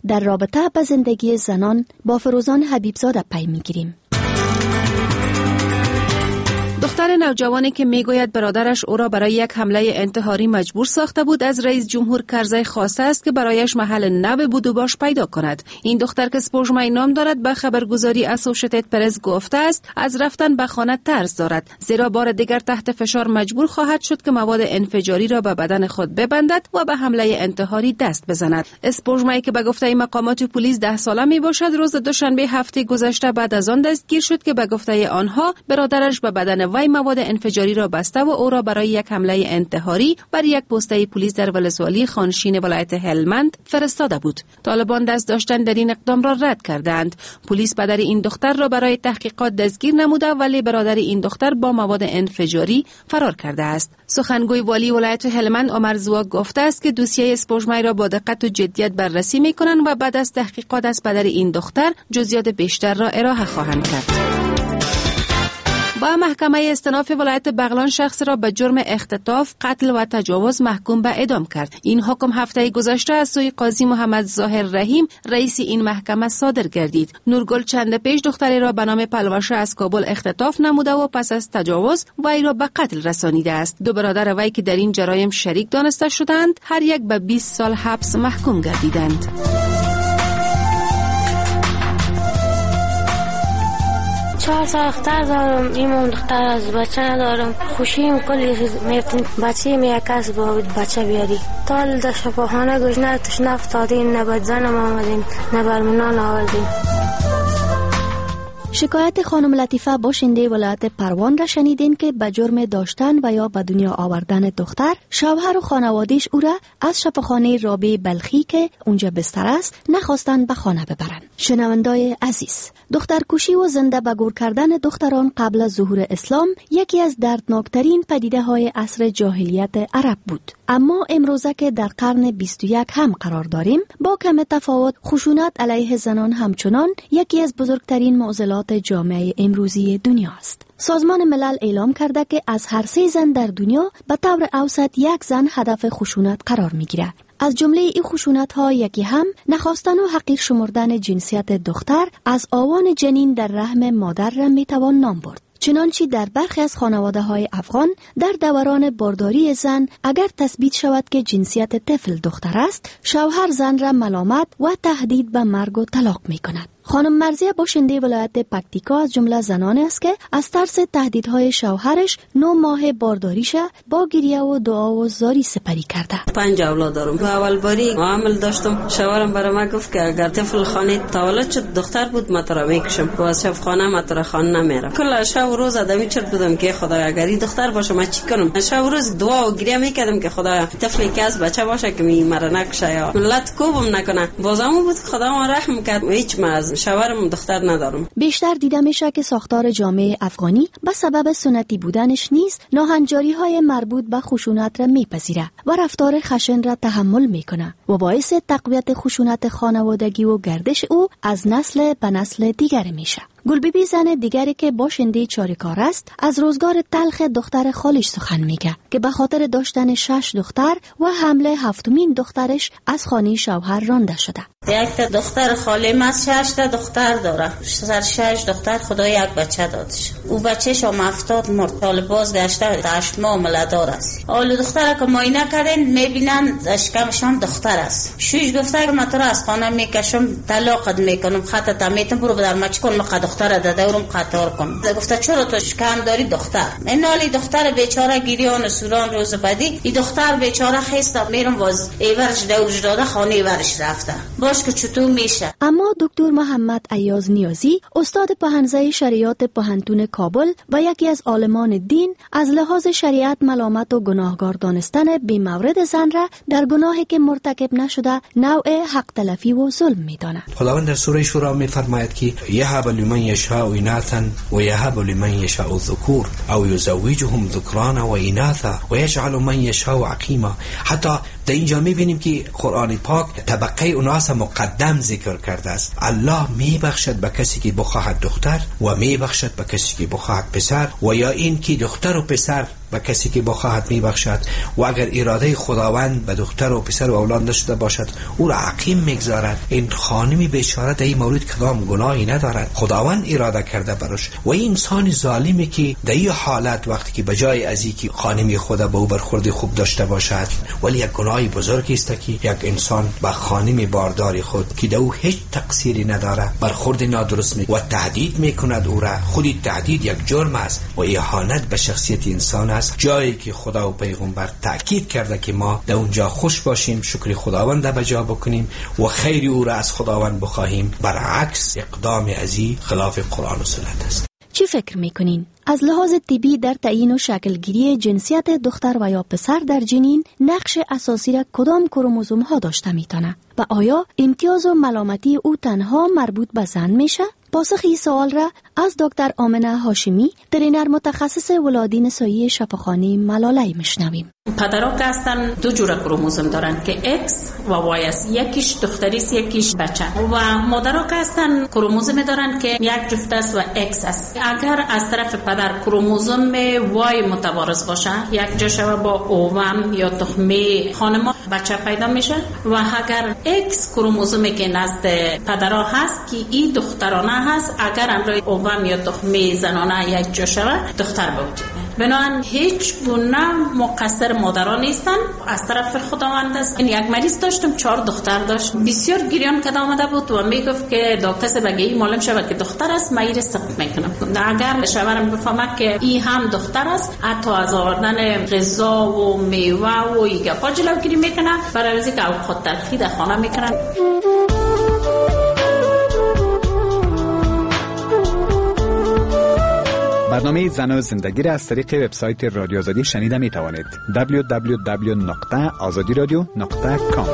در رابطه با زندگی زنان با فروزان حبیبزاده پی میگیریم. دختر نوجوانی که میگوید برادرش او را برای یک حمله انتحاری مجبور ساخته بود از رئیس جمهور کرزی خواسته است که برایش محل نو بودوباش پیدا کند. این دختر که سپوږمۍ نام دارد به خبرگزاری اسوشیتد پرس گفته است از رفتن به خانه ترس دارد، زیرا بار دیگر تحت فشار مجبور خواهد شد که مواد انفجاری را به بدن خود ببندد و به حمله انتحاری دست بزند. سپوږمۍ که به گفته مقامات پلیس 10 ساله می باشد روز دوشنبه هفته گذشته بعد از آن دستگیر شد که به گفته آنها برادرش به بدن وی مواد انفجاری را بسته و او را برای یک حمله انتحاری بر یک پسته پلیس در ولسوالی خانشین ولایت هلمند فرستاده بود. طالبان دست داشتن در این اقدام را رد کردند. پلیس پدر این دختر را برای تحقیقات دستگیر نموده ولی برادر این دختر با مواد انفجاری فرار کرده است. سخنگوی والی ولایت هلمند عمر زواگ گفته است که دوسیه سپوږمۍ را با دقت و جدیت بررسی می‌کنند و بعد از تحقیقات از پدر این دختر جزئیات بیشتر را ارائه خواهند کرد. با محکمه استئناف ولایت بغلان شخص را به جرم اختطاف، قتل و تجاوز محکوم به اعدام کرد. این حکم هفته گذشته از سوی قاضی محمد ظاهر رحیم رئیس این محکمه صادر گردید. نورگل چند پیش دختری را به نام پلوشه از کابل اختطاف نموده و پس از تجاوز وی را به قتل رسانیده است. دو برادر وی که در این جرایم شریک دانسته شدند هر یک به 20 سال حبس محکوم گردیدند. 4 سال اختر دارم، این دختر از بچه ندارم. خوشیم کلی میتون بچه میکس با بچه بیاری. تال در شفاخانه گوشنه تشنه افتادیم، نه به زنم آمدیم نه برمونان آوردیم. شکایت خانم لطیفه باشنده ولایت پروان را شنیدین که به جرم داشتن و یا به دنیا آوردن دختر، شوهر و خانواده‌اش او را از شفاخانه رابعه بلخی که اونجا بستر است نخواستند به خانه ببرند. شنوندای عزیز، دخترکشی و زنده به گور کردن دختران قبل از ظهور اسلام یکی از دردناکترین پدیده‌های عصر جاهلیت عرب بود. اما امروزه که در قرن 21 هم قرار داریم، با کم تفاوت خشونت علیه زنان همچنان یکی از بزرگترین معضلات جامعه امروزی دنیا است. سازمان ملل اعلام کرده که از هر 3 زن در دنیا به طور اوسط 1 زن هدف خشونت قرار می‌گیرد. از جمله این خشونت‌ها یکی هم نخواستن و حقیر شمردن جنسیت دختر از آوان جنین در رحم مادر را میتوان نام برد. چنانچه در برخی از خانواده‌های افغان در دوران بارداری زن اگر تثبیت شود که جنسیت طفل دختر است، شوهر زن را ملامت و تهدید به مرگ و طلاق می‌کند. خانم مرزیه باشنده ولایت پکتیکا از جمله زنانی است که از ترس تهدیدهای شوهرش 9 ماه بارداریش با گریه و دعا و زاری سپری کرده. 5 اولاد دارم. اول باری عامل داشتم، شوهرم برای من گفت که اگر طفل خانه تولد شد دختر بود ما تو را میکشم و از شب خانه ما تو را خانه نمیرم. کل شب و روز آدمی چرت بودم که خدایا اگر این دختر باشه ما چی کنم. شب و روز دعا و گریه میکردم که خدایا طفلی که از بچه باشه که مرا نکشه یا ملت کوبم نکنه. بازم بود خدا ما رحم کرد. هیچ ما از شوهرم دختر ندارم. بیشتر دیده میشه که ساختار جامعه افغانی به سبب سنتی بودنش نیز ناهنجاری‌های مربوط به خشونت را میپذیره و رفتار خشن را تحمل میکنه و باعث تقویت خشونت خانوادگی و گردش او از نسل به نسل دیگر میشه. گلبیبی زن دیگری که باشنده چاریکار است از روزگار تلخ دختر خالش سخن میگه که به خاطر داشتن 6 دختر و حمله 7مین دخترش از خانه شوهر رانده شده. یک دختر خالم از 6 دختر داره. سر 6 دختر خدا یک بچه دادش. او بچه‌ش هم 70 مرد. حال باز گشته 8 ماه ملادار است. حال دختر که معاینه کردن میبینن اشکمشان دختر است. شویش گفته که من تو را از خانه میکشم طلاقت میکنم خطت میتم برو در مچ کن مقد دختر دادورم قطار کن. گفته چرا تو شکم داری دختر؟ من حالی دختر بیچاره گریان سوران روز بعدی این دختر بیچاره خسته میرم واز ایورش دورش داده خانه ایورش رفته. باش که چطور میشه. اما دکتر محمد ایاز نیازی استاد پهنزه شریعت پهنتون کابل و یکی از عالمان دین از لحاظ شریعت ملامت و گناهگار دانستن بی مورد زن را در گناهی که مرتکب نشده نوع حق تلفی و ظلم میداند. خداوند در سوره شورا میفرماید که یهب لمن یشاء اناثا و یهب لمن یشاء الذکور او یزوجهم ذکرانا و اناثا و یجعل من یشاء عقیما. حتی در اینجا میبینیم که قرآن پاک طبقه اوناس مقدم ذکر کرده است. الله میبخشد به کسی که بخواهد دختر و میبخشد به کسی که بخواهد پسر و یا این که دختر و پسر به کسی که بخواهد میبخشد و اگر اراده خداوند به دختر و پسر و اولاد نشده باشد او را عقیم میگذارد. این خانمی بیچاره در این مورد کدام گناهی ندارد، خداوند اراده کرده براش. و این انسان ظالمی که در این حالت وقتی که بجای از اینکه خانمی خود به او برخورد خوب داشته باشد، ولی یک گناه بزرگی است که یک انسان با خانمی باردار خود که در او هیچ تقصیری نداره برخورد نادرست و تهدید میکند او را. خودی تهدید یک جرم است و اهانت به شخصیت انسان است. جایی که خدا و پیغمبر تأکید کرده که ما در اونجا خوش باشیم، شکر خداوند به جا بکنیم و خیر او را از خداوند بخواهیم. برعکس اقدام ازی خلاف قرآن و سنت است. چی فکر میکنین؟ از لحاظ طبی در تعیین و شکلگیری جنسیت دختر و یا پسر در جنین نقش اساسی را کدام کروموزوم ها داشته میتونه؟ و آیا امتیاز و ملامتی او تنها مربوط به زن میشه؟ پاسخ این سوال را از دکتر آمنه هاشمی، ترینر متخصص ولادی نسایی شفاخانه ملاله میشنویم. پدرها که هستن دو جور کروموزوم دارن که X و Y است، یکیش دختری است یکیش بچه. و مادرها که هستن کروموزوم دارن که یک جفت است و X است. اگر از طرف پدر کروموزوم Y متوارث باشه، یک جا با اووم یا تخمه خانم‌ها بچه پیدا میشه. و اگر X کروموزومی که نزد پدرها هست که این دخترانه هست، اگر امروی اووم یا تخمه زنانه یک جا شود دختر به وجود میاد. بنابراین هیچ گونه مقصر مادران نیستن، از طرف خداوند است. این یک مریض داشتم 4 دختر داشت، بسیار گریان کده آمده بود و میگفت که دکتر سے بگی معلوم شود که دختر است، من این سقط میکنم. اگر شوهرم بفهمد که این هم دختر است، حتی از آوردن غذا و میوه و ایگه پا جلوگیری میکنه، برای از اینکه اوقات تلخی در خانه میکنن. برنامه زن و زندگی را از طریق وبسایت رادیو آزادی شنیده می توانید. www.azadiradio.com.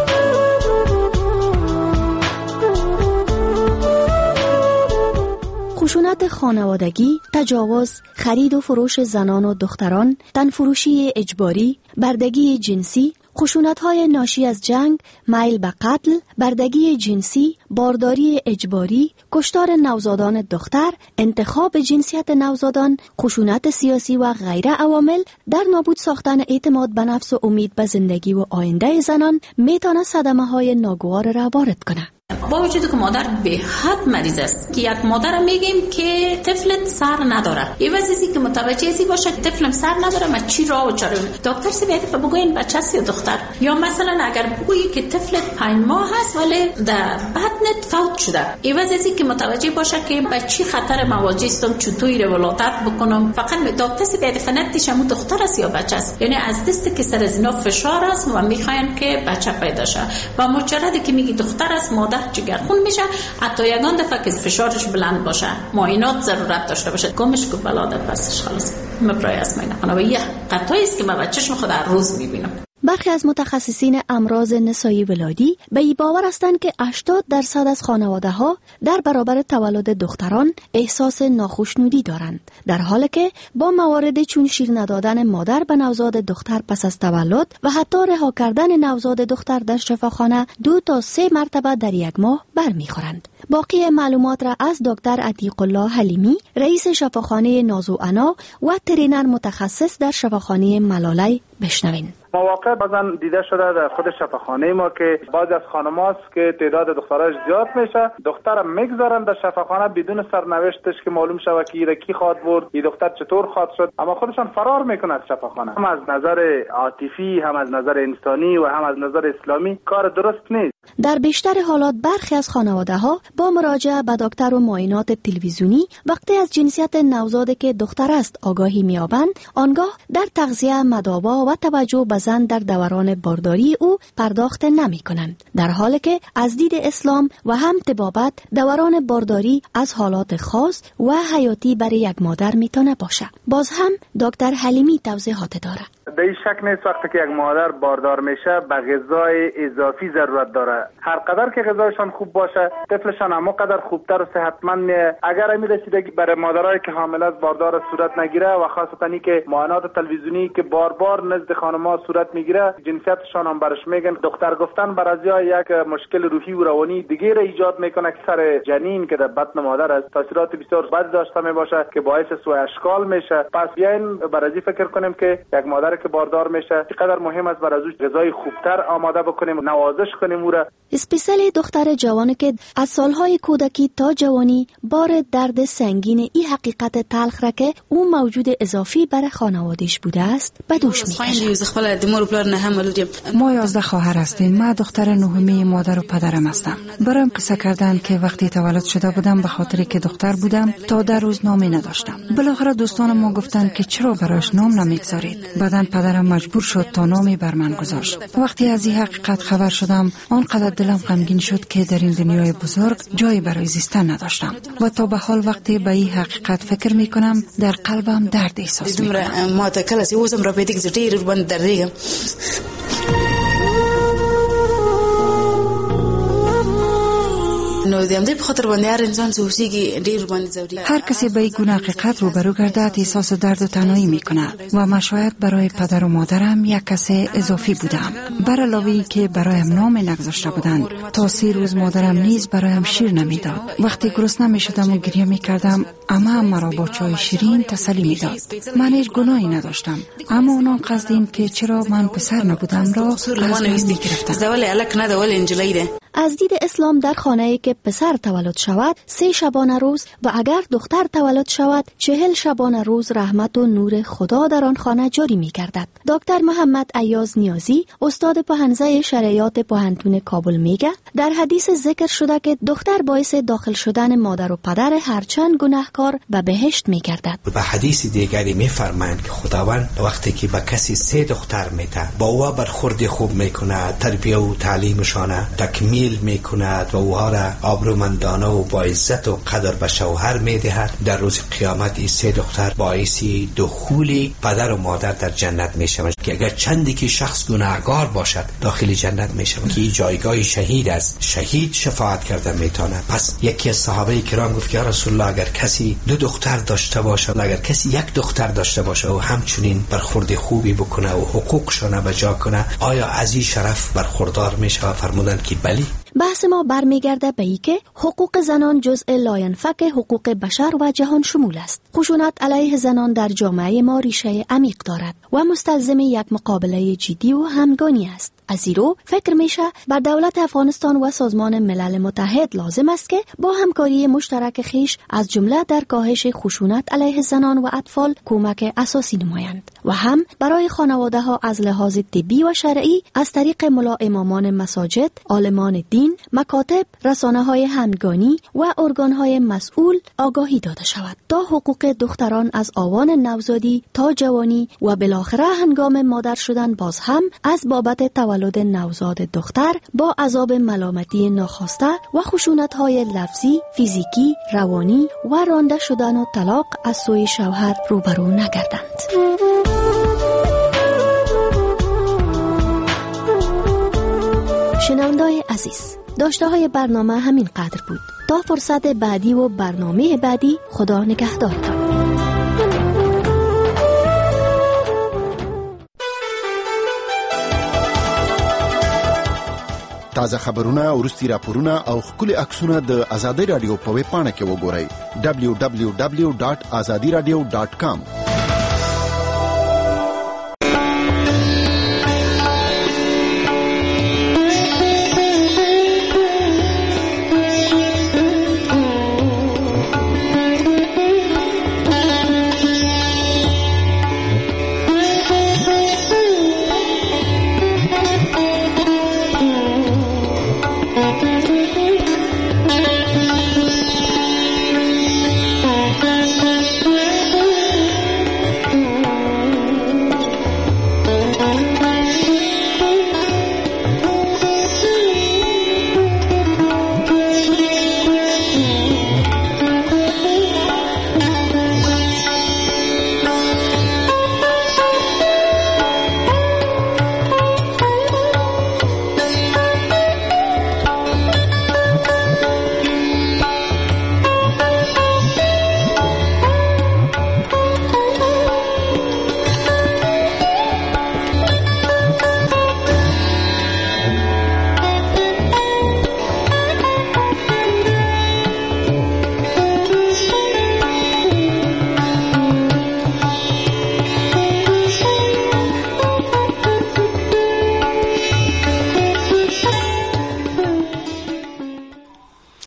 خشونت خانوادگی، تجاوز، خرید و فروش زنان و دختران، تنفروشی اجباری، بردگی جنسی، خشونت‌های ناشی از جنگ، میل به قتل، بردگی جنسی، بارداری اجباری، کشتار نوزادان دختر، انتخاب جنسیت نوزادان، خشونت سیاسی و غیره عوامل در نابود ساختن اعتماد به نفس و امید به زندگی و آینده زنان میتونه صدمه‌های ناگوار را وارد کنه. با وجود که مادر به حد مریض است، که یک مادر میگیم که طفلت سر نداره، این واسه که متوجه ازی باشه که طفلم سر نداره، ما چی راه و چاره دکتر سی بگه بگوین بچه است یا دختر. یا مثلا اگر بگویی که طفلت 5 ماه هست ولی در بدنت فوت شده، این واسه که متوجه باشه که با چی خطر مواجه هستم، چطوری رو ولادت بکنم. فقط دکتر سی بگه فنتش هم دختر است یا بچه است، یعنی از دست که سر از اینا فشار است و میخواین که بچه پیدا شه. و مجرد که میگی دختر است، مادر جگرخون میشه، حتی یگان دفعه که فشارش بلند باشه معاینات ضرورت داشته باشه، گمش که بلاده پسش خلاص مبرای اسمای نکنه. و یه قطعی است که من بچه‌شم خود هر روز میبینم. برخی از متخصصین امراض نسایی ولادی به این باور هستند که 80% از خانواده‌ها در برابر تولد دختران احساس ناخوشنودی دارند، در حالی که با موارد چون شیر ندادن مادر به نوزاد دختر پس از تولد و حتی رها کردن نوزاد دختر در شفاخانه 2 تا 3 مرتبه در یک ماه برمیخورند. باقی معلومات را از دکتر عتیق الله حلیمی، رئیس شفاخانه نازوانا و ترینر متخصص در شفاخانه ملاله بشنوین. مواقع بعضا دیده شده در خود شفاخانه ما که بعضی از خانم‌هاست که تعداد دختراش زیاد میشه، دخترم میگذارن در شفاخانه بدون سرنوشتش که معلوم شود که کی خواد برد، این دختر چطور خواد شد، اما خودشان فرار میکنن از شفاخانه. هم از نظر عاطفی، هم از نظر انسانی و هم از نظر اسلامی کار درست نیست. در بیشتر حالات برخی از خانواده‌ها با مراجعه به دکتر و معاینات تلویزیونی وقتی از جنسیت نوزادی که دختر است آگاهی می‌یابند، آنگاه در تغذیه، مداوا و توجه به زن در دوران بارداری او پرداخت نمی‌کنند، در حالی که از دید اسلام و هم طبابت دوران بارداری از حالات خاص و حیاتی برای یک مادر میتونه باشه. باز هم دکتر حلیمی توضیحات داره. به این شک نیست وقتی که یک مادر باردار میشه به غذای اضافی ضرورت داره. هر قدر که غذایشان خوب باشه طفلشان همون قدر خوبتر و صحتمند میه. اگر این رسیدگی برای مادرایی که حامل است باردار صورت نگیره و خاصتا این که معاینات تلویزیونی که بار بار نزد خانم‌ها صورت صورت میگیره جنسیتشان هم برش میگن. دختر گفتن برازیا یک مشکل روحی و روانی دیگه را ایجاد میکنه که سر جنین که در بطن مادر است تاثیرات بسیار بد داشته میباشه که باعث سوء اشکال میشه. پس بیاین برازی فکر کنیم که یک مادر که باردار میشه چقدر مهم است برای ازش غذای خوبتر آماده بکنیم، نوازش کنیم او را. اسپیشلی دختر جوانی که از سالهای کودکی تا جوانی بار درد سنگین این حقیقت تلخ را که او موجود اضافی برای خانواده‌اش بوده است به دوش میکشه. ما 11 خواهر هستیم. ما دختر نهمی مادر و پدرم هستم. برایم قصه کردند که وقتی تولد شده بودم به خاطر که دختر بودم تا 10 روز نامی نداشتم. بالاخره دوستانم ما گفتند که چرا برایش نام نمیگذارید. بعدن پدرم مجبور شد تا نامی بر من گذاشت. وقتی از این حقیقت خبر شدم آنقدر دلم غمگین شد که در این دنیای بزرگ جایی برای زیستن نداشتم و تا به حال وقتی به این حقیقت فکر میکنم در قلبم درد احساس میکنم. هر کسی به این گونه حقیقت روبرو گردد احساس درد و تنهایی میکنه و من شاید برای پدر و مادرم یک کس اضافی بودم. بر علاوه که برایم نام نگذاشته بودند تا 3 روز مادرم نیز برایم شیر نمیداد. وقتی گرسنه میشدم و گریه میکردم اما مرا با چای شیرین تسلی میداد. من هیچ گناهی نداشتم اما اونا قصدین که چرا من پسر نبودم را از من میگرفتند. از دید اسلام در خانه‌ای که پسر تولد شود 3 شبانه روز و اگر دختر تولد شود 40 شبانه روز رحمت و نور خدا در آن خانه جاری می‌گردد. دکتر محمد ایاز نیازی استاد پهنزه شرعیات پوهنتون کابل میگه در حدیث ذکر شده که دختر باعث داخل شدن مادر و پدر هرچند گناهکار به بهشت می‌گردد. به حدیث دیگری می‌فرمایند که خداوند وقتی که به کسی 3 دختر میده با او برخورد خوب میکنه، تربیت و تعلیمشان تکمیل میکند و اوها را آبرومندانه و با عزت و قدر به شوهر میدهد، در روز قیامت این 3 دختر باعث دخول پدر و مادر در جنت میشوند که اگر چندی که شخص گناهکار باشد داخل جنت میشود که این جایگاه شهید است. شهید شفاعت کرده میتونه. پس یکی از صحابه کرام گفت که رسول الله اگر کسی 2 دختر داشته باشد، اگر کسی 1 دختر داشته باشه و همچنین برخورد خوبی بکنه و حقوقشون بجا کنه آیا از این شرف برخوردار میشه؟ فرمودند که بلی. بحث ما برمیگرده به این که حقوق زنان جزء لاینفک حقوق بشر و جهان شمول است. خشونت علیه زنان در جامعه ما ریشه عمیق دارد و مستلزم یک مقابله جدی و همگانی است. از این رو فکر میشه بر دولت افغانستان و سازمان ملل متحد لازم است که با همکاری مشترک خیش از جمله در کاهش خشونت علیه زنان و اطفال کمک اساسی نمایند و هم برای خانواده ها از لحاظ طبی و شرعی از طریق ملا امامان مساجد، عالمان دین، مکاتب، رسانه‌های همگانی و ارگان‌های مسئول آگاهی داده شود تا حقوق دختران از آوان نوزادی تا جوانی و بالاخره هنگام مادر شدن باز هم از بابت تولد نوزاد دختر با عذاب ملامتی ناخواسته و خشونت‌های لفظی، فیزیکی، روانی و رانده شدن و طلاق از سوی شوهر روبرو نگردند. شنونده‌های عزیز، داشته های برنامه همین قدر بود. تا فرصت بعدی و برنامه بعدی، خدا نگهدارتان. تازه خبرونه، ورستي راپورونه او خپل عکسونه د ازادي رادیو په ویب پاڼه کې وګورئ www.azadiradio.com